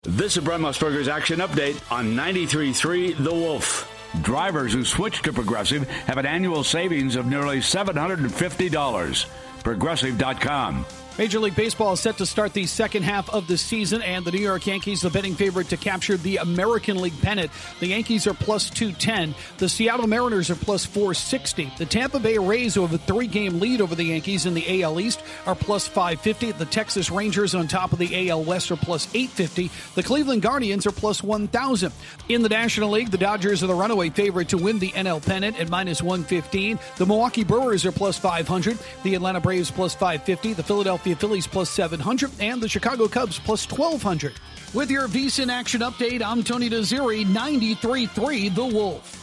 This is Brent Musburger's Action Update on 93.3 The Wolf. Drivers who switch to Progressive have an annual savings of nearly $750. Progressive.com. Major League Baseball is set to start the second half of the season, and the New York Yankees, the betting favorite to capture the American League pennant. The Yankees are plus 210. The Seattle Mariners are plus 460. The Tampa Bay Rays, who have a 3-game lead over the Yankees in the AL East, are plus 550. The Texas Rangers on top of the AL West are plus 850. The Cleveland Guardians are plus 1,000. In the National League, the Dodgers are the runaway favorite to win the NL pennant at minus 115. The Milwaukee Brewers are plus 500. The Atlanta Braves plus 550. The Philadelphia Phillies plus 700, and the Chicago Cubs plus 1,200. With your VSiN Action Update, I'm Tony Desiri, 93.3 The Wolf.